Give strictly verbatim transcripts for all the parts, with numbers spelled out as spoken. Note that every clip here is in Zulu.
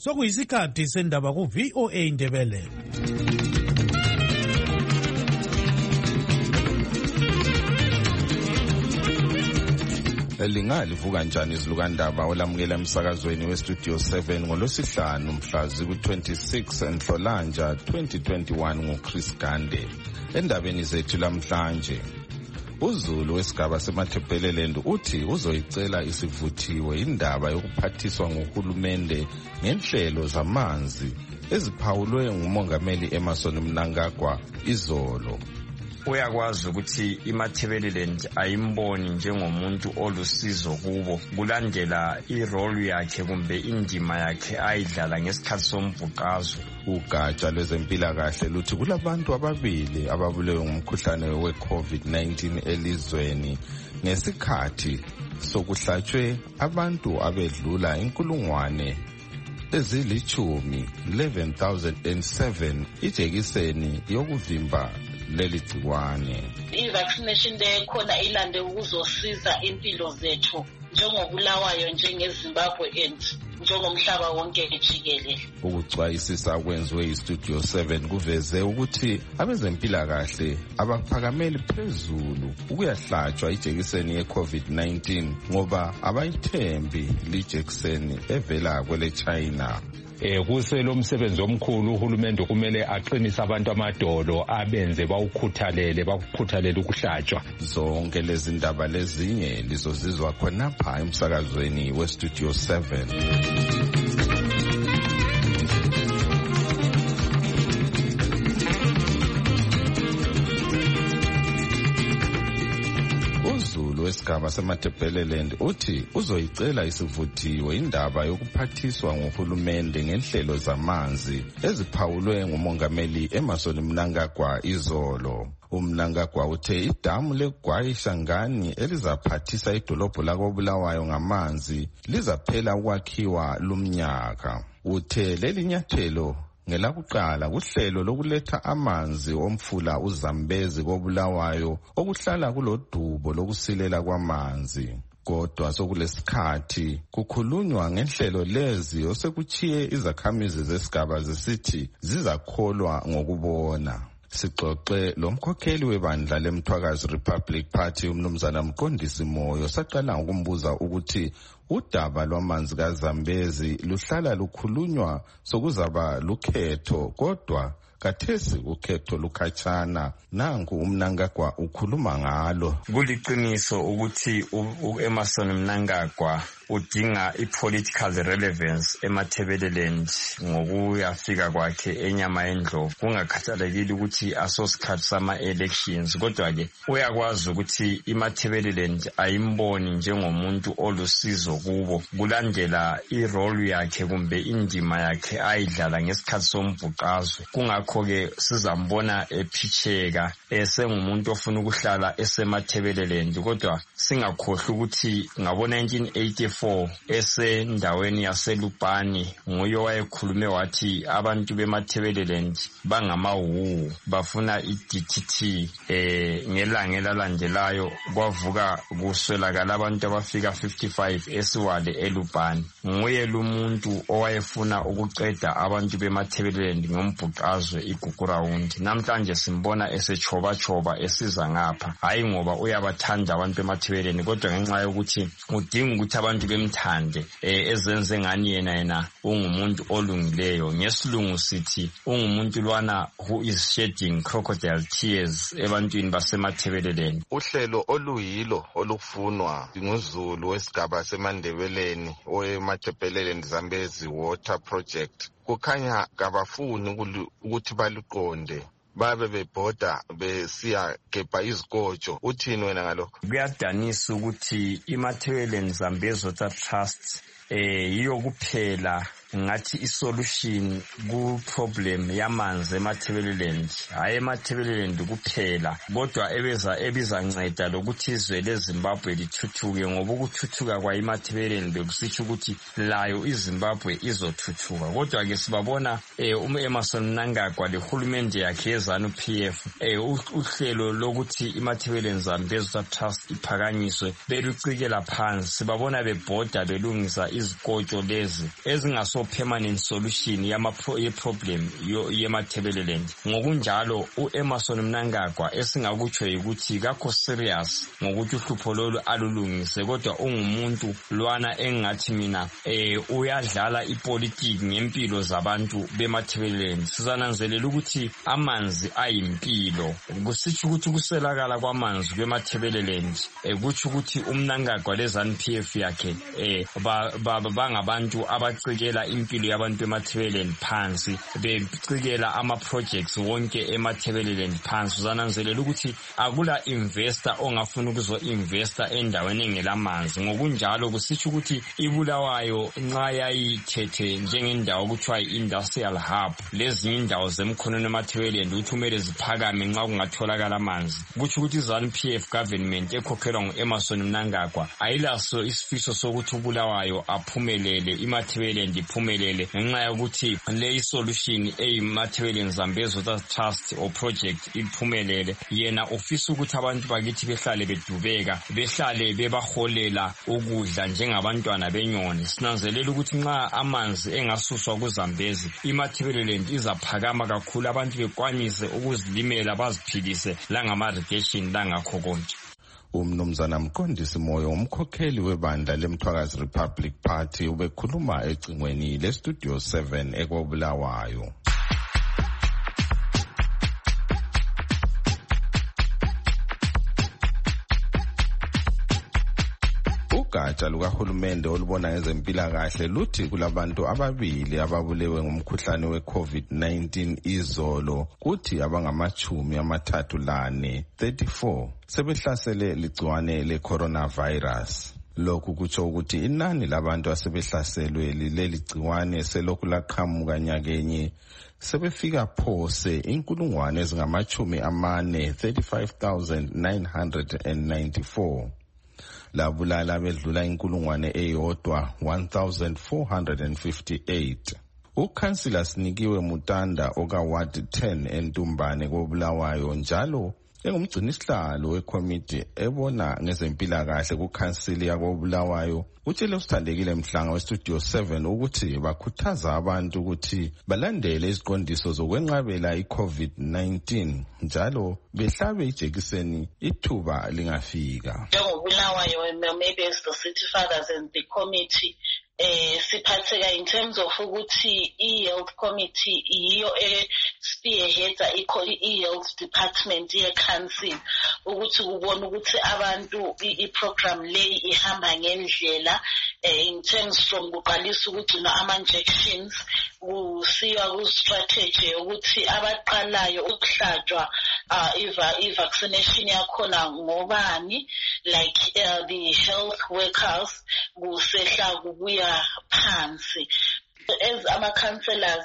Sokuyisikhathi sendaba ku V O A Ndebele. Lingalivuka kanjani izilukandaba olamukela emsakazweni westudio seven ngolosihlanu mhla ziku-twenty-six Nhlolanja twenty twenty-one nguChris Gande. Endabeni zethu lamhlanje, uZulu wesigaba seMatabeleland uthi uzoyicela isivuthiwe indaba yokuphathiswa nguhulumende ngenhlelo zamanzi eziphawulwe ngumongameli Emmerson Mnangagwa izolo. Uyakwazi ukuthi iMatabeleland ayimboni njengomuntu olusizo kubo kulandela irole yakhe kumbe indima yakhe ayidlala ngesikhathi sombhuqazwe. Ugatsha lwezempilakahle luthi kulabantu ababili ababulewe ngumkhuhlane we-COVID nineteen elizweni ngesikhathi sokuhlatshwe abantu abedlula inkulungwane ezilichumi eleven thousand seven ijekiseni yokuvimba leli gciwane. I-vaccination lekhona ilande ukuzosiza impilo zethu njengobulawayo njengeZimbabwe and njengomhlaba wonke jikelele. Ukucwayisisa kwenziwe iStudio seven kuveze ukuthi abezempilakahle abaphakameli phezulu ukuyahlatshwa ijekiseni ye-COVID nineteen ngoba abayithembi lijekiseni evela kwele China. Eh kuselo umsebenzi omkhulu uhulumende kumele aqinise abantu amadolo abenze bawukhuthalele bakukhuthalele ukuhlatshwa. Zonke lezi ndaba lezinye lizozizwa khonapha emsakazweni weStudio seven. uZulu wesigaba seMatabeleland uthi uzoyicela isivuthiwe indaba yokuphathiswa nguhulumende ngenhlelo zamanzi eziphawulwe ngumongameli Emmerson Mnangagwa izolo. UMnangagwa uthe idamu leGwayi Shangani elizaphathisa idolobho lakoBulawayo ngamanzi lizaphela ukwakhiwa lumnyaka. Uthe leli nyathelo ngelakuqala kuhlelo lokuletha amanzi omfula uZambezi koBulawayo okuhlala kulodubo lokusilela kwamanzi. Kodwa sokulesikhathi kukhulunywa ngenhlelo lezi osekuchiye izakhamizi zesigaba zesithi zizakholwa ngokubona. Sixoxe lomkhokheli webandla leMthwakazi Republic Party umnumzana Mqondisi Moyo saqala ngokumbuza ukuthi udaba lwamanzi kaZambezi luhlala lukhulunywa sokuzaba lukhetho kodwa kathesi ukhetho lukhatshana nangu uMnangagwa ukhuluma ngalo. Kuliqiniso ukuthi uEmmerson Mnangagwa udinga ipolitical relevance eMatabeleland ngokuyafika kwakhe enyama endlovu kungakhathalekile ukuthi asosikhathi sama elections kodwa ke uyakwazi ukuthi iMatabeleland ayimboni njengomuntu olusizo kubo kulandela irole yakhe kumbe indima yakhe ayidlala ngesikhathi sombhuqazwe. Kungakho ke sizambona ephitheka esengumuntu ofuna ukuhlala eseMatabeleland kodwa singakhohlwa ukuthi ngabo nineteen eighty-four esendaweni yaseLupani nguye wayekhulume wathi abantu beMatabeleland bangamawu bafuna i-D T T eh ngelanga elalandelayo kwavuka kuswelakala abantu abafika fifty-five esiwale eLupani. Nguye lumuntu owayefuna ukuqeda abantu beMatabeleland ngombhuqazwe igugurawundi. Namhlanje simbona esechoba choba esiza ngapha hayi ngoba uyabathanda abantu beMatabeleland kodwa ngenxa yokuthi udinga ukuthi abantu bemthande ezenze ngani yena yena ungumuntu olungileyo. Ngesilungu sithi ungumuntu lwana who is shedding crocodile tears ebantwini baseMatabeleland. Uhlelo oluyilo olufunwa nguZulu wesigaba seMandebeleni oweMatabeleland Zambezi Water Project kukhanya kabafuni ukuthi baluqonde babe bebhoda besiya gebha izikotsho. Uthini wena ngalokho? Kuyadanisa ukuthi iMatabeleland Zambezi Water Trust eh yiyo kuphela ngathi isolution ku problem yamanzi eMatabeleland hayi eMatabeleland kuphela kodwa ebeza ebizanceda lokuthi izwe leZimbabwe lithuthuke ngoba ukuthuthuka kwa iMatabeleland bekusitsho ukuthi layo iZimbabwe izothuthuka. Kodwa ke sibabona eh uEmmerson Mnangagwa lehulumende yakhe yeZANU P F eh uhlelo lokuthi iMatabeleland Zambezi Water Trust iphakanyiswe belucikela phansi. Sibabona bebhoda belungisa izikotsho lezi ezingaso permanent solution yama problem yemathebeleland. Ngokunjalo uEmmerson Mnangagwa esingakutsho ukuthi kakho serious ngokuthi uhlupho lolu alulungise, kodwa ungumuntu lwana engathi mina eh uyadlala ipolitiki ngempilo zabantu bemathebeleland. Sizananzelela ukuthi amanzi ayimpilo, kusitsho ukuthi kuselakala kwamanzi kwemathebeleland kutsho ukuthi uMnangagwa leZANU P F yakhe eh bangabantu abacikela impilo yabantu emathebeleland phansi, becikela ama projects wonke emathebeleland phansi. Uzananzelela ukuthi akula investor ongafuna ukuzo investor endaweni engelamanzi. Ngokunjalo kusitsho ukuthi iBulawayo nxa yayithethe njengendawo kuthiwa i-industrial hub, lezi indawo zemkhonweni emathebeleland ukuthi kumele ziphakame nxa kungatholakala amanzi. Kutsho ukuthi iZANU P F government ekhokhelwa nguEmmerson Mnangagwa ayilaso isifiso sokuthi uBulawayo aphumelele, imathebeleland iphumelele, ngenxa yokuthi le solution eyimathebeleland Zambezi Water Trust or project iphumelele. Yena ufisa ukuthi abantu bakithi behlale bedubeka, behlale bebaholela ukudla njengabantwana benyoni. Sinanzelela ukuthi nxa amanzi engasuswa kuZambezi, imathebeleland izaphakama kakhulu, abantu bekwanise ukuzilimela baziphilise langama irrigation langakho konke. Umnumzana Mqondisi Moyo, umkhokheli webandla leMthwakazi Republic Party, ubekhuluma ecingweni leStudio seven eKobulawayo. Ugatsha lukahulumende olubona ngezempilakahle luthi kulabantu ababili ababulewe ngumkhuhlane we-COVID nineteen izolo, kuthi abangamachumi amathathu lane thirty-four sebehlasele ligciwane le-coronavirus. Lokhu kutsho ukuthi inani labantu asebehlaselwe leli gciwane selokhu laqhamuka nyakenye sebefika phose inkulungwane ezingamachumi amane thirty-five thousand nine hundred ninety-four. Labulala bedlula inkulungwane eyodwa one thousand four hundred fifty-eight. Ukhansila Sinikiwe Mutanda oka Ward ten eNtumbane koBulawayo njalo engumgcinisihlalo wekomiti ebona ngezempilakahle kukhansili yakoBulawayo utshele usithandekile Mhlanga weStudio seven ukuthi bakhuthaza abantu ukuthi balandele iziqondiso zokwenqabela iCovid nineteen njalo behlabe ijekiseni ithuba lingafika. NjengoBulawayo, maybe as the city fathers and the committee eh siphatheka in terms of ukuthi i-health committee iyo e-spearheads i-health department ye-council ukuthi kubona ukuthi abantu i-program leyi ihamba ngendlela in terms from kuqalisa ukugcina ama-injections kusiya ku-strategy ukuthi abaqalayo ukuhlatshwa i-vaccination yakhona ngobani, like uh, the health workers kusehla kubuya phansi. As ama-councillors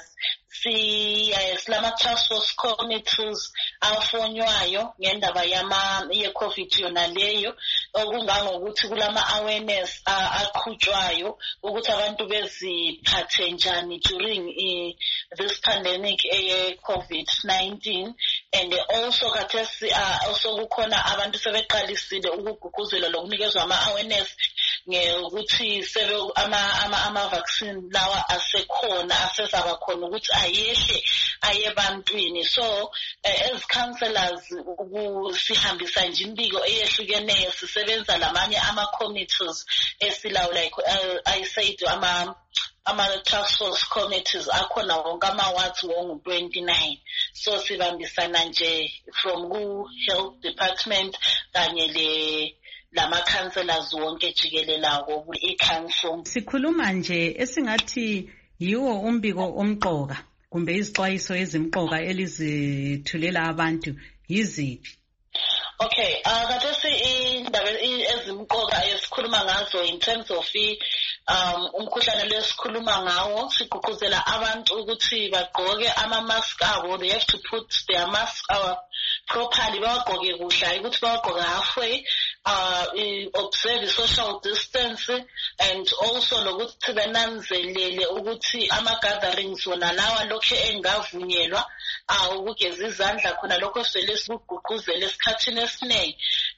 silama task force committees afonywayo ngendaba ye-COVID yona leyo, okungangokuthi kulama awareness aqhutshwayo ukuthi abantu beziphathe njani during this pandemic ye-COVID nineteen. And also khathesi also kukhona abantu sebeqalisile ukugqugquzela lokunikezwa ama-awareness ngokuthi sebe ama-vaccine lawa asekhona, asezaba khona ukuthi ayehle ayebantwini. So as councillors sihambisa nje imbiko eyehlukeneyo, sisebenza lamanye ama-committees esilawo, like uh, I said ama ama-task force committees akhona wonke ama-wards wongu twenty-nine. So sibambisana nje from ku-health department kanye le lama-councillors wonke jikelelako i-council. Sikhuluma nje esingathi yiwo umbiko omqoka kumbe izixwayiso ezimqoka elizithulela abantu yiziphi? Okay, uh, khathesi indaba ezimqoka esikhuluma ngazo in terms of um umkhuhlane lesikhuluma ngawo, sigqugquzela abantu ukuthi bagqoke ama-mask abo. They have to put their mask uh, properly, bawagqoke kuhle, ukuthi bawagqoke halfway, uh, observe social distance, and also lokuthi benanzelele ukuthi ama-gatherings wona lawa lokhu engavunyelwa uh, ukugeza izandla khona lokho sele sikugqugquzele esikhathini esiningi.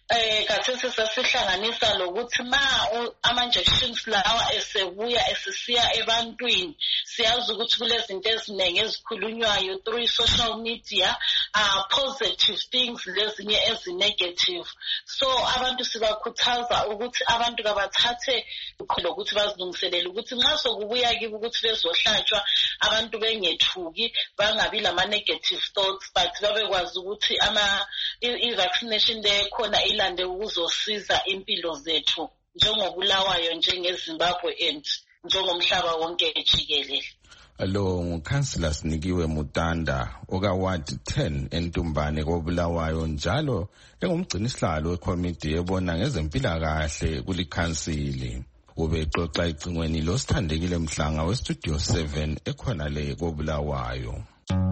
eh kathesi sesihlanganisa lokuthi ma ama-injections lawa esebuya esisiya ebantwini siyazi ukuthi kulezinto eziningi ezikhulunywayo through social media uh, positive things lezinye ezi-negative. So abantu sibakhuthaza ukuthi abantu kabathathe lokuthi bazilungiselele ukuthi nxa sokubuya kibo ukuthi bezohlatshwa abantu bengethuki bangabi lama-negative thoughts but babekwazi ukuthi ama i-vaccination le khona ilande ukuzosiza impilo zethu njengobulawayo njengeZimbabwe and njengomhlaba wonke jikelele. Lo ngukhansila Sinikiwe Mutanda okaward ten eNtumbane koBulawayo njalo engumgcinisihlalo wekomiti ebona ngezempilakahle kulikhansili. Ubexoxa icingweni losithandekile Mhlanga westudio seven ekhona le koBulawayo.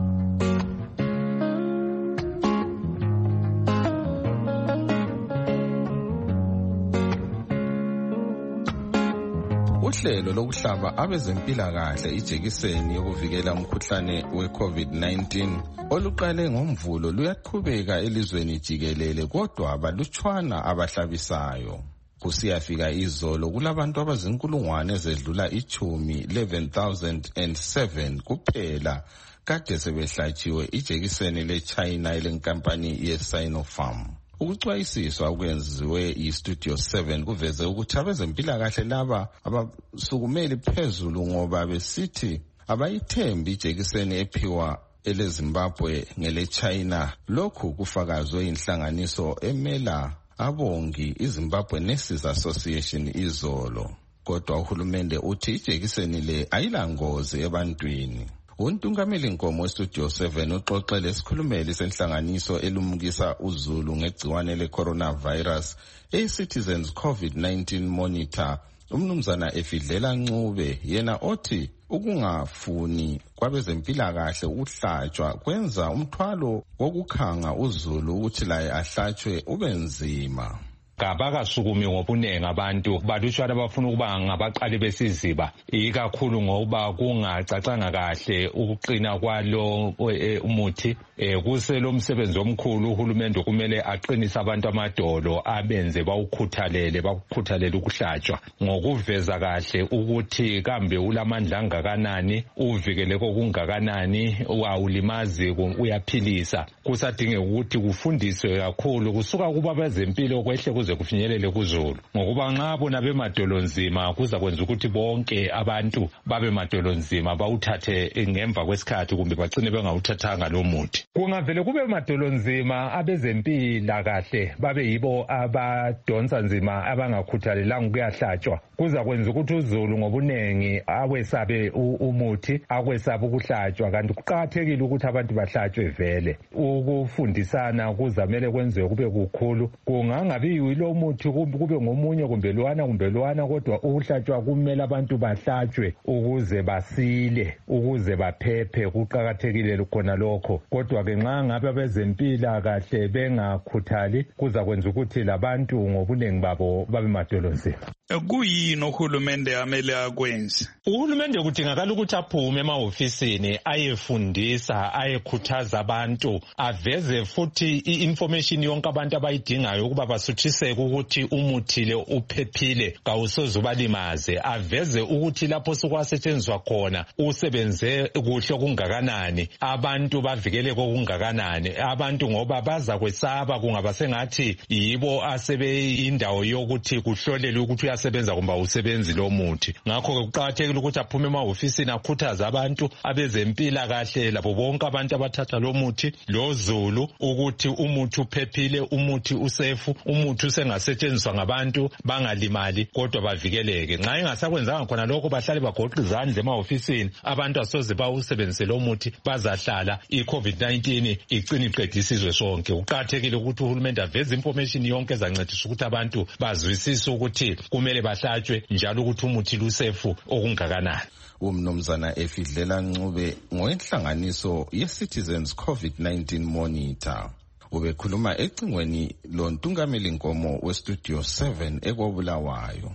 Uhlelo lokuhlaba abezempilakahle ijekiseni yokuvikela umkhuhlane we-COVID nineteen oluqale ngoMvulo luyaqhubeka elizweni jikelele kodwa balutshwana abahlabisayo. Kusiyafika izolo kulabantu abazinkulungwane ezedlula ichumi eleven thousand seven kuphela kade sebehlatshiwe ijekiseni leChina elenkampani yeSinopharm. Ukucwayisiswa okwenziwe iStudio seven kuveze ukuthi abezempilakahle laba abasukumeli phezulu ngoba besithi abayithembi ijekiseni ephiwa eleZimbabwe ngeleChina. Lokhu kufakazwe inhlanganiso emela abongi iZimbabwe Nurses Association izolo. Kodwa uhulumende uthi ijekiseni le ayilangozi ebantwini. Untungameli Nkomo weStudio seven uxoxele isikhulumeli senhlanganiso elumukisa uzulu ngegciwane le-coronavirus e-Citizens COVID nineteen Monitor umnumzana Efidlela Ncube yena othi ukungafuni kwabezempilakahle ukuhlatshwa kwenza umthwalo wokukhanga uzulu ukuthi laye ahlatshwe ubenzima. Kabakasukumi ngobunengi abantu balutshwana abafuna ukuba ngabaqali besiziba ikakhulu ngoba kungacacanga kahle ukuqina kwalo umuthi. Kuselo umsebenzi omkhulu uhulumende kumele aqinise abantu amadolo abenze bawukhuthalele bakukhuthalele ukuhlatshwa ngokuveza kahle ukuthi kambe ulamandla angakanani uvikele kokungakanani awulimazi uyaphilisa. Kusadingeka ukuthi kufundiswe kakhulu kusuka kuba bezempilo kwehle kuze kufinyelele kuzulu ngokuba nxa bona bemadolo nzima kuza kwenza ukuthi bonke abantu babe madolo nzima bawuthathe ngemva kwesikhathi kumbe bagcine bengawuthathanga lo muthi. Kungavele kube madolo nzima abezempila kahle babe yibo abadonsa nzima abangakhuthalelanga ukuyahlatshwa kuza kwenza ukuthi uzulu ngobunengi awesabe umuthi akwesaba ukuhlatshwa kanti kuqakathekile ukuthi abantu bahlatshwe vele. Ukufundisana kuzamele kwenziwe kube kukhulu kungangabi yilo muthi kube ngomunye kumbe lwana kumbe lwana kodwa ukuhlatshwa kumele abantu bahlatshwe ukuze basile ukuze baphephe kuqakathekile khona lokho kodwa ke nxa ngabe bezempila kahle bengakhuthali kuza kwenza ukuthi labantu ngobunengi babo babe madolozela. Kuyini uhulumende amele akwenze? Uhulumende kudingakala ukuthi aphume emahofisini ayefundisa ayekhuthaza abantu aveze futhi i-information yonke abantu abayidingayo ukuba basuthiseke ukuthi umuthi le uphephile kawusoze ubalimaze aveze ukuthi lapho sokwasetshenziswa khona usebenze kuhle okungakanani abantu bavikele kokungakanani abantu ngoba baza kwesaba kungaba sengathi yibo asebe indawo yokuthi kuhlolele ukuthi uyasebenza kumbe usebenzi lo muthi. Ngakho kuqakathekile ukuthi aphume emahofisini akhuthaza abantu abezempila kahle labo bonke abantu abathatha lo muthi lo zulu ukuthi umuthi uphephile umuthi usefu umuthi usengasetshenziswa ngabantu bangalimali kodwa bavikeleke. Nxa engasakwenzanga khona lokho bahlale bagoqa izandla emahofisini abantu asoze bawusebenzise lo muthi bazahlala i-COVID nineteen igcina iqedisa isizwe sonke. Kuqakathekile ukuthi uhulumende aveze information yonke ezancedisa ukuthi abantu bazwisise ukuthi kumele bahlatshwe njalo ukuthi umuthi lusefu okungakanani. Umnumzana Efidlela Ncube ngowenhlanganiso ye-Citizens COVID nineteen Monitor. Ubekhuluma ecingweni lo Ntungameli Nkomo weStudio seven ekoBulawayo.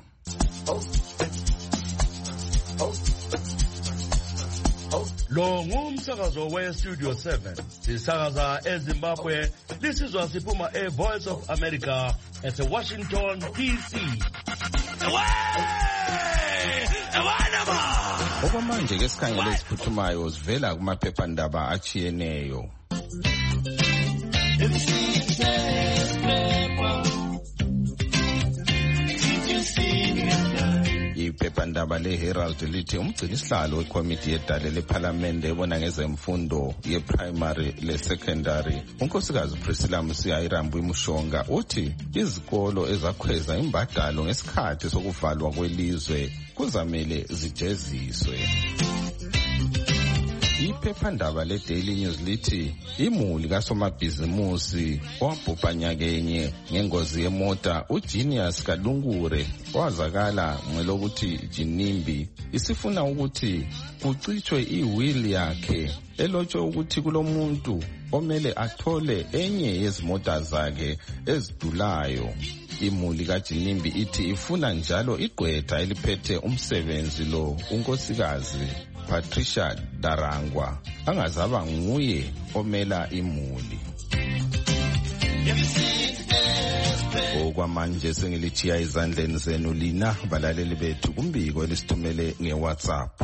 Lo ngumsakazo weStudio seven sisakaza eZimbabwe lisizwa siphuma eVoice of America ese-Washington D C. Okwamanje ke sikhangele eziphuthumayo zivela kumaphephandaba achiyeneyo. Iphephandaba le-Herald lithi umgcinisihlalo wekomiti yedale lephalamende ebona ngezemfundo ye-primary le-secondary unkosikazi Priscilla Musiya-Irambu Mushonga uthi izikolo ezakhweza imbadalo ngesikhathi sokuvalwa kwelizwe kuzamele zijeziswe. Iphephandaba le-Daily News lithi imuli kasomabhizimusi owabhubha nyakenye ngengozi yemota uGenius Kalungure wazakala ngelokuthi Jinimbi isifuna ukuthi kucitshwe iwili yakhe elotshwe ukuthi kulomuntu omele athole enye yezimota zakhe ezidulayo. Imuli kaJinimbi ithi ifuna njalo igqwetha eliphethe umsebenzi lo unkosikazi Patricia Darangwa angazaba nguye omela imuli. Okwamanje sengilithiya izandleni zenu lina balaleli bethu kumbiko elisithumele ngeWhatsApp.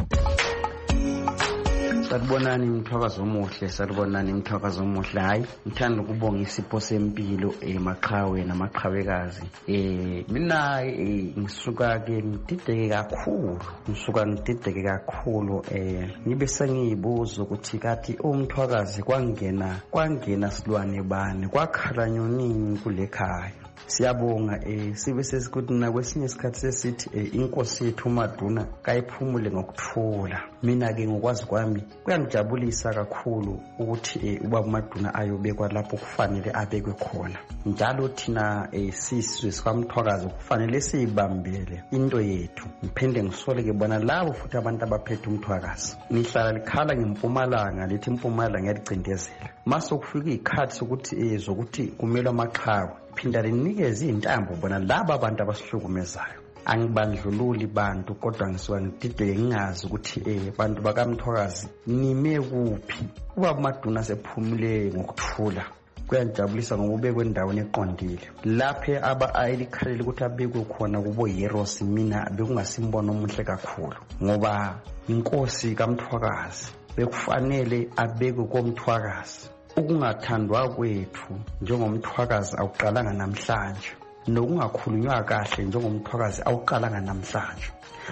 Sanibonani Mthwakazi omuhle, sanibonani Mthwakazi omuhle. Hayi, ngithanda ukubonga isipho sempilo emaqhawe namaqhawekazi. Eh mina ngisuka ke ngidideke kakhulu, ngisuka ngidideke kakhulu eh ngibe sengiyibuza ukuthi kathi uMthwakazi kwangena kwangena silwane bani kwakhala nyonini kulekhaya. Siyabonga eh sibe sesikuthi na kwesinye isikhathi sesithi inkosi yethu uMaduna kayiphumule ngokuthula. Mina ke ngokwazi kwami kuyangijabulisa kakhulu ukuthi ubaba uMaduna ayobekwa lapho kufanele abekwe khona. Njalo thina sisizwe sikaMthwakazi kufanele siyibambele into yethu. Ngiphinde ngisoleke bona labo futhi abantu abaphethe uMthwakazi. Nihlala likhala ngeMpumalanga lithi iMpumalanga yalicindezela. Mase kufika ikhathi sokuthi zokuthi kumele amaqhawe phinda linikeze intambo bona laba abantu abasihlukumezayo. Angibandlululi bantu kodwa ngisuka ngidideke ngingazi ukuthi eh bantu bakaMthwakazi nime kuphi. Ubaba uMaduna sephumule ngokuthula. Kuyajabulisa ngokubekwe endaweni eqondile. Laphe aba ayilikhalele ukuthi abekwe khona kubo Heroes mina bekungasimbono omuhle kakhulu ngoba inkosi kaMthwakazi bekufanele abekwe koMthwakazi. Ukungathandwa kwethu njengomthwakazi awuqalanga namhlanje nokungakhulunywa kahle njengomthwakazi awuqalanga namhlanje.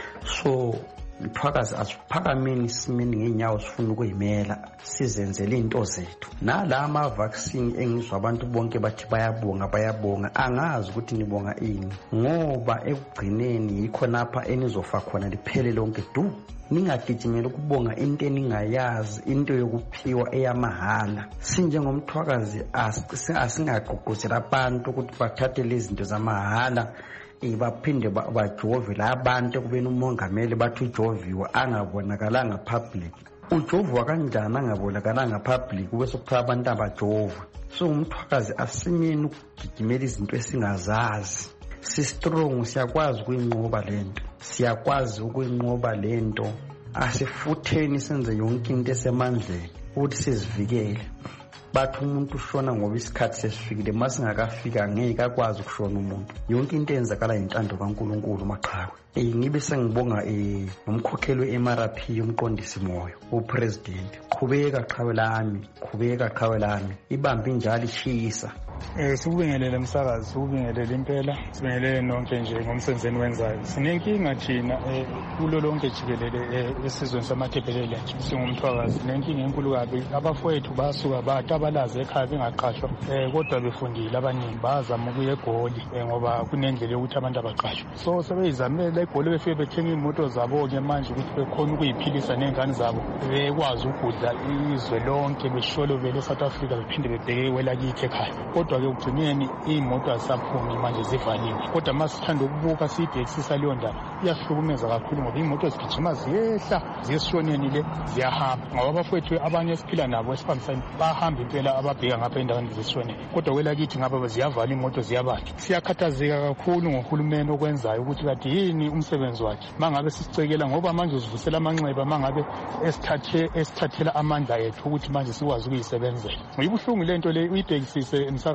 So Mthwakazi asiphakameni simini ngenyawo sifuna ukuyimela sizenzele into zethu. Nala ama vaccine engizwa abantu bonke bathi bayabonga bayabonga angazi ukuthi nibonga ini ngoba ekugcineni yikho lapha enizofa khona liphele lonke du. Ningagijimela ukubonga into eningayazi into yokuphiwa eyamahala. Sinjengomthwakazi asingagqugquzela abantu ukuthi bathathe lezi zinto zamahala baphinde bajove labantu kubeni umongameli bathi ujoviwe angabonakalanga public. Ujovwa kanjani angabonakalanga public kube sokuthiwa abantu abajova. So umthwakazi asimeni ukugijimela izinto esingazazi. Si strong siyakwazi ukuyinqoba lento. Siyakwazi ukuyinqoba lento. Asifutheni senze yonke into esemandleni ukuthi sizivikele. Bathi umuntu ushona ngoba isikhathi sesifikile masingakafika ngeke akwazi ukushona umuntu. Yonke into eyenzakala intando kaNkuluNkulu maqhawe. Eh ngibe sengibonga eh umkhokheli we-M R P umqondisi moyo upresident. Qhubeka qhawe lami, qhubeka qhawe lami. Ibambe njalo ishisa. Eh sikubingelele umsakazi, sikubingelele impela, sibingelele nonke nje ngomsenzeni wenzayo. Sinenkinga thina eh kulo lonke jikelele esizweni samaThebelele singumthwakazi. Sinenkinga enkulu kabi. Abafowethu basuka batabalaze ekhaya bengaqashwa eh kodwa befundile abaningi bazama ukuya eGoli ngoba kunendlela yokuthi abantu abaqashwe. So sebeyizamela eGoli befike bethenga imoto zabo ke manje ukuthi bekhona ukuyiphilisa nengane zabo. Bekwazi ukudla izwe lonke besholo vele eSouth Africa bephinde bebheke welakithi ekhaya. Kodwa ke ugcineni imoto asaphumi manje zivaliwe. Kodwa masithanda ukubuka sithi eksisa leyo ndaba iyahlukumeza kakhulu ngoba imoto zigijima ziyehla ziyesishoneni le ziyahamba. Ngoba abafowethu abanye esiphila nabo esiphamsani bahamba impela ababheka ngapha endaweni zesishoneni. Kodwa kwelakithi ngapha ziyavala imoto ziyabathi. Siyakhathazeka kakhulu ngohulumeni okwenzayo ukuthi kade yini umsebenzi wakhe. Mangabe sisicekela ngoba manje uzivusela amanxeba mangabe esithathe esithathela amandla ethu ukuthi manje sikwazi ukuyisebenzela. Uyibuhlungu lento le uyibhekisise emsaka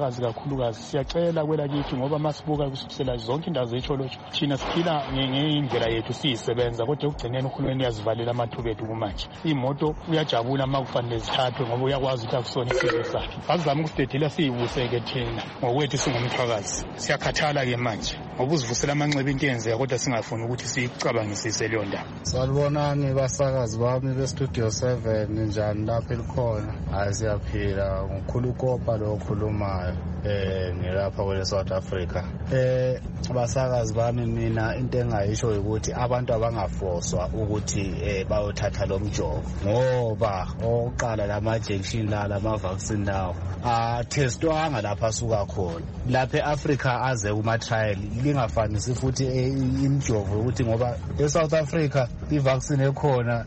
abasakazi kakhulukazi siyacela kwelakithi ngoba masibuka kusukisela zonke indawo zecholotsho thina siphila ngendlela yethu siyisebenza kodwa ekugcineni uhulumeni uyazivalela amathuba ethu kumanje. Imoto uyajabula uma kufanele zithathwe ngoba uyakwazi ukuthi akusona isizwe sakhe. Azizama ukusidedela siyibuseke thina ngokwethu singumthwakazi. Siyakhathala-ke manje ngoba uzivusela amanxeba into yenzeka kodwa singafuni ukuthi siyicabangisise leyo ndaba. Salibonani basakazi bami bestudio seven njani lapha elikhona. Hayi siyaphila ngokhulu kopa lo khulumayo eh ngilapha kwele South Africa. Eh basakazi bami mina into engayisho ukuthi abantu abangafoswa ukuthi eh bayothatha lo mjovo ngoba oqala lama injection la lama vaccine lawo a testwanga lapha asuka khona. Lapha eAfrica aze kuma trial lingafanisi futhi imjovo ukuthi ngoba eSouth Africa ivaccine ekhona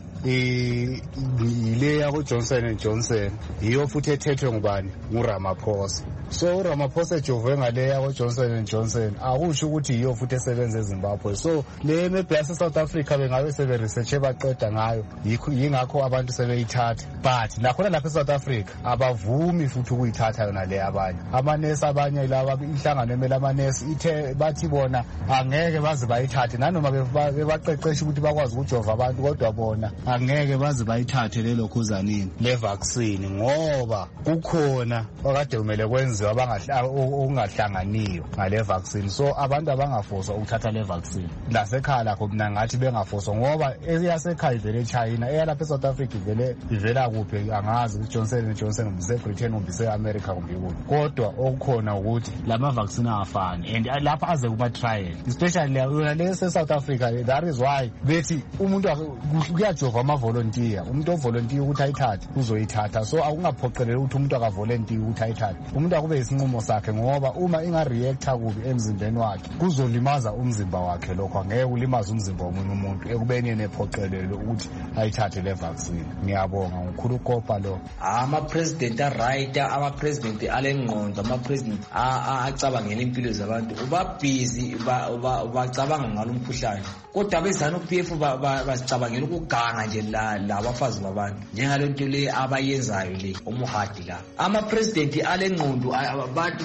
ile yako Johnson and Johnson iyo futhi ethethwe ngubani nguRamaphosa. So uRamaphosa ejove ngale yako Johnson and Johnson akusho ukuthi iyo futhi esebenza eZimbabwe. So le mebhasi eSouth Africa bengabe sebe research baqeda ngayo yingakho abantu sebeyithatha. But nakhona lapha eSouth Africa abavumi futhi ukuyithatha yona le abanye. Amanesi abanye laba inhlangano emele amanesi ithe bathi bona angeke baze bayithathe nanoma bebaqeqesha ukuthi bakwazi ukujova abantu kodwa bona angeke baze bayithathe lelo khuzanini le vaccine ngoba kukhona okade kumele kwenziwe abangahlanganiyo ngale vaccine. So abantu abangafoswa ukuthatha le vaccine lasekhaya lakho mina ngathi bengafoswa ngoba eyasekhaya ivele eChina eyalapha eSouth Africa ivele ivela kuphi angazi ukuthi Johnson and Johnson ngise Britain ngise America kumbe kuphi kodwa okukhona ukuthi lama vaccine afani and lapha aze kuma trial especially yona lese South Africa. That is why bethi umuntu kuyajova ama volunteer umuntu ovolunteer ukuthi ayithathe uzoyithatha. So akungaphoqelele ukuthi umuntu akavolunteer ukuthi ayithathe. Umuntu akube isinqumo sakhe ngoba uma inga reacta kubi emzimbeni wakhe kuzolimaza umzimba wakhe lokho angeke ulimaza umzimba womunye umuntu ekubeni nephoqelele ukuthi ayithathe le vaccine. Ngiyabonga ngokhulu kopa lo ama president a right ama president alengqondo ama president acabangela impilo zabantu uba busy bacabanga ngalo mkhuhlane kodwa bezana uP F basicabangela ukuganga nje la labafazi babantu njengalo nto le abayenzayo le umuhadi la ama president alengqondo abantu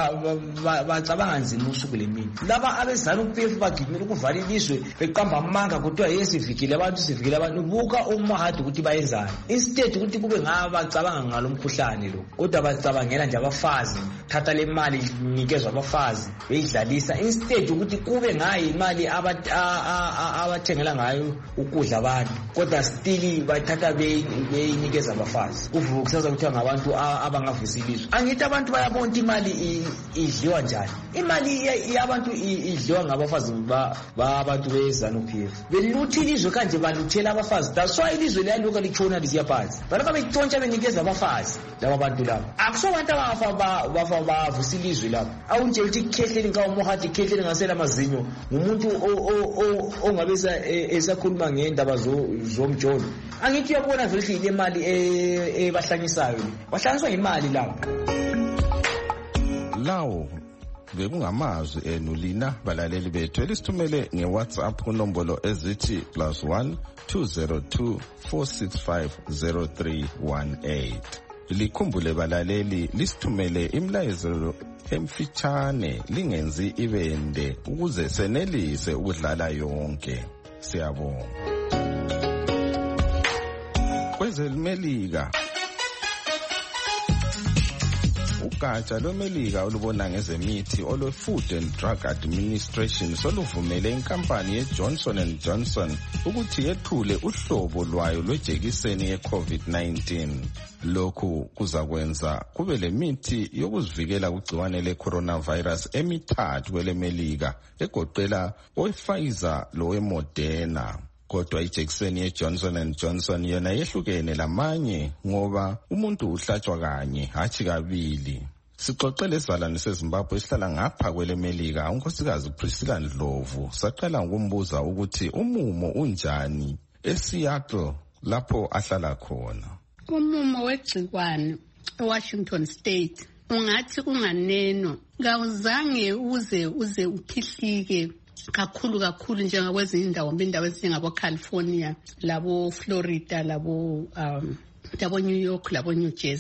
bacabanga nzima usuku lemini laba abezana uP F bagimela ukuvala ilizwe beqamba amanga kodwa yesivikile abantu sivikile abantu buka umuhadi ukuthi bayenzani instead ukuthi kube ngaba bacabanga ngalo mkhuhlane lo kodwa bacabangela nje abafazi thatha le mali nikezwe abafazi beyidlalisa instead ukuthi kube ngayi imali abathengela ngayo ukudla abantu kodwa still bathatha beyinikeza abafazi kuvuka kusaza ukuthi ngabantu abangavusi ilizwe. Angithi abantu bayabona imali idliwa njani. Imali yabantu idliwa ngabafazi babantu beZANU P F beluthi ilizwe kanje baluthela abafazi. That's why ilizwe liyaluka lichona lisiyaphansi balaka bethontshwa benikeza abafazi laba bantu laba akuso abantu abafa bafa bavusa ilizwe lapha awunje uthi khehleni nka umuhadi khehleni ngasela amazinyo umuntu ongabesa esakhuluma ngendaba zomjolo. Angithi uyabona vele ile mali ebahlanyisayo bahlangiswa imali lapha. Lawo bekungamazwi enu lina balaleli bethu elisithumele ngeWhatsApp kunombolo ezithi plus one two zero two four six five zero three one eight. Likhumbule balaleli lisithumele imlayezo emfitshane lingenzi ibende ukuze senelise ukudlala yonke. Siyabonga. Kwezemelika ugatsha lwemelika olubona ngezemithi olwe Food and Drug Administration soluvumele inkampani yeJohnson and Johnson ukuthi yethule uhlobo lwayo lwejekiseni ye-COVID nineteen. Lokhu kuzakwenza kube lemithi yokuzivikela kugciwane le-coronavirus emithathu kwelemelika egoqela owe-Pfizer lowe-Moderna. Kodwa ijekiseni yeJohnson and Johnson yona yehlukene lamanye ngoba umuntu uhlatshwa kanye hathi kabili. Sixoxele izalwane seZimbabwe esihlala ngapha kwelemelika unkosikazi Priscilla Ndlovu saqala ngokumbuza ukuthi umumo unjani eSeattle lapho ahlala khona. Umumo wegcikwane eWashington State ungathi unganeno kawuzange uze uze ukhihlike kakhulu kakhulu njengakwezinye indawo indawo ezinjengabo California labo Florida labo um labo New York labo New Jersey.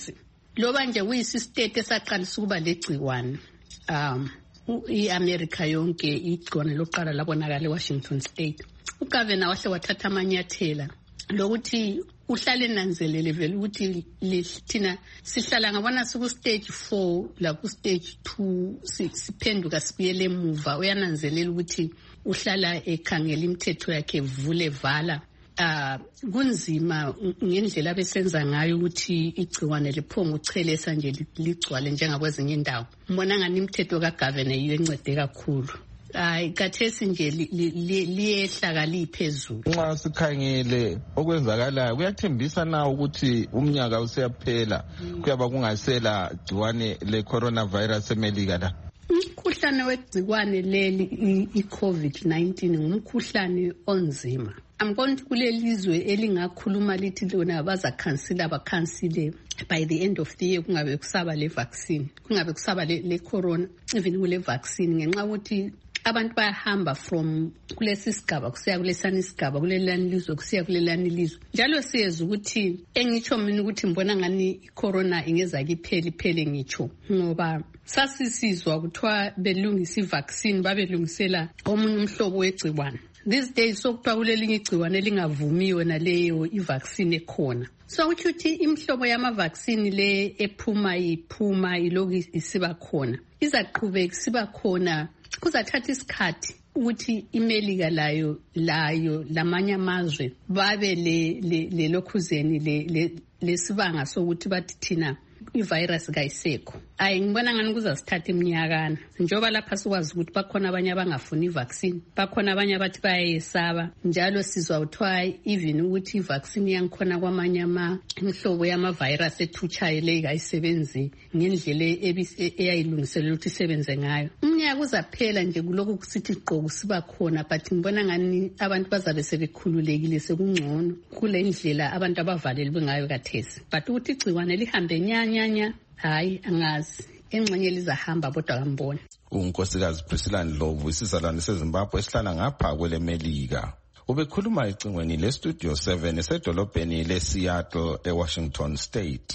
loba nje kuyisistate esaqalisa ukuba legciwane um iAmerica yonke igcone loqala labonakala eWashington State. Ugovernor wahle wathatha amanyathela lokuthi uhlale nanzelele vele ukuthi lithina sihlala ngabona siku stage four la ku stage two siphenduka sibuyele emuva. Uyananzelela ukuthi uhlala ekhangela imithetho yakhe vule vala. Ah kunzima ngendlela besenza ngayo ukuthi igciwane liphonga uchelesa nje ligcwale njengakwezinye indawo. Mbona ngani imithetho kaGovernor yiyo encede kakhulu. Hayi kathesi nje liyehlaka liphezulu. Nxa sikhangele okwenzakalayo kuyathembisa na ukuthi umnyaka useyaphela kuyaba kungasela gciwane le coronavirus eMelika la. Umkhuhlane wegciwane leli iCovid nineteen ngumkhuhlane onzima. Angibona ukuthi kulelizwe elingakhuluma lithi lona bazakhansela bakhansile by the end of the year kungabe kusaba le vaccine, kungabe kusaba le, le corona even kule vaccine ngenxa ukuthi abantu bayahamba from kulesi sigaba kusiya kulesani isigaba kulelani lizwe kusiya kulelani lizwe. Njalo siyeza ukuthi engitsho mina ukuthi mbona ngani icorona ingeza kipheli iphele ngitsho ngoba sasisizwa kuthiwa belungisa ivaccine babelungisela omunye umhlobo wegciwane. These days sokuthiwa kulelinye igciwane elingavumiwe naleyo ivaccine ekhona. So ukuthi imhlobo yama vaccine le ephuma iphuma iloku isiba khona izaqhubeka siba khona. Kuzathatha isikhathi ukuthi iMelika layo layo lamanye amazwe babe le le lokhuzeni le lesibanga sokuthi bathi thina ivirus kayisekho. Ayi ngibona ngani kuzasithatha iminyakana njoba lapha sikwazi ukuthi bakhona abanye abangafuni ivaccine, bakhona abanye abathi bayayesaba. Njalo sizwa uthiwa even ukuthi ivaccine yangikhona kwamanye ama imhlobo yama virus ethuchayo le kayisebenzi ngendlela eyayilungiselwe ukuthi isebenze ngayo. Umnyaka uzaphela nje kuloku kusithi iqoku siba khona but ngibona ngani abantu bazabe sebekhululekile sekungcono kule ndlela abantu abavalelwe ngayo kathesi. But ukuthi igciwane lihambe nyanyanya hayi angazi engxenye lizahamba bodwa kambona. Unkosikazi Priscilla Ndlovu isizalwane seZimbabwe esihlala ngapha kwele Melika ubekhuluma ecingweni le Studio seven esedolobheni le Seattle eWashington State.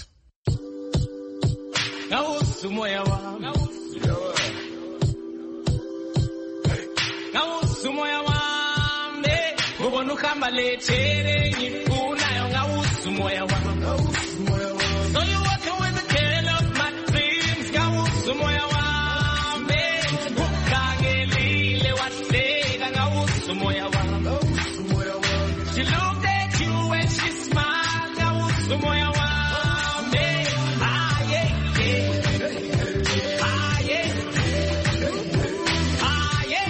Ngawuthi umoya wami ngawuthi umoya wami ubona uhamba lethere ngikunayo ngawuthi umoya wami ngawuthi umoya wami. So you walk with the girl of my dreams ngawuthi umoya wami ukhangelile wahleka ngawuthi umoya wami ngawuthi umoya wami. She looked at you and she smiled ngawuthi umoya wami. Ah yeah yeah ah yeah ah yeah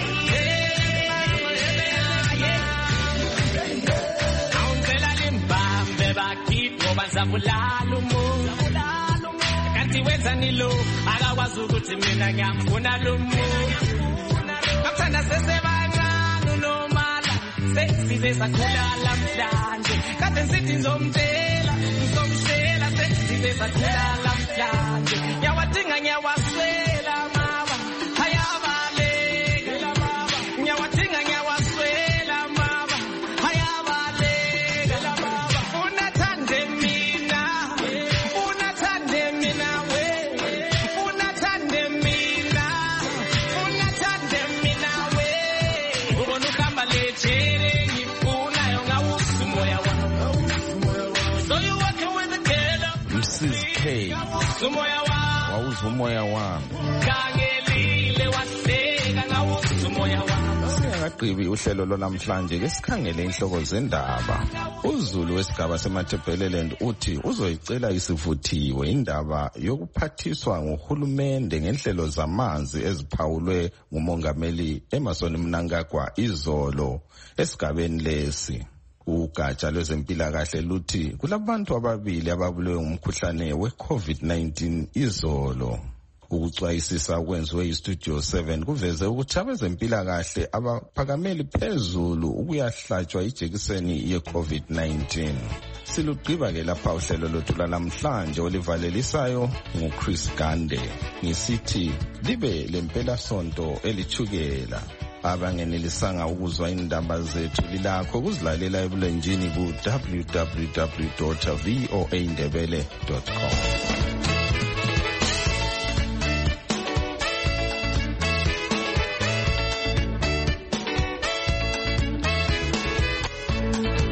yeah. Awuntela limbambe bakithi ngoba zabulala umuntu kanti wenza nilo akakwazi ukuthi mina ngiyamfuna lo muntu. Ngathanda sesebancane unomala sesize sakhula lamhlanje kade ngithi ngizomtshela ngizomshela sesize sakhula lamhlanje ngiyawadinga ngiyawaswela mama hayabaleka mama ngiyawadinga ngiyawaswela mama hayabaleka mama unathande mina unathande mina we unathande mina unathande mina we ubona uhamba lethere ngifuna ngawuthi umoya wami. So you walking with the girl Missus K umoya wami wawuza umoya wami. khangelile wahleka ngawuthi umoya wami. Singakagqibi uhlelo lwanamhlanje ke sikhangele inhloko zendaba. uZulu wesigaba seMatabeleland uthi uzoyicela isivuthiwe indaba yokuphathiswa ngohulumende ngenhlelo zamanzi eziphawulwe ngumongameli Emmerson Mnangagwa izolo esigabeni lesi. Ugatsha lwezempilakahle luthi kulabantu ababili ababulewe ngumkhuhlane we-COVID nineteen izolo. Ukucwayisisa okwenziwe iStudio seven kuveze ukuthi abezempilakahle abaphakameli phezulu ukuyahlatshwa ijekiseni ye-COVID nineteen. Silugqiba ke lapha uhlelo lwethu lanamhlanje olivalelisayo nguChris Gande ngisithi libe lempela sonto elithukela. Abangenelisanga ukuzwa indaba zethu lilakho kuzilalela ebulenjini ku w w w dot v o a ndebele dot com.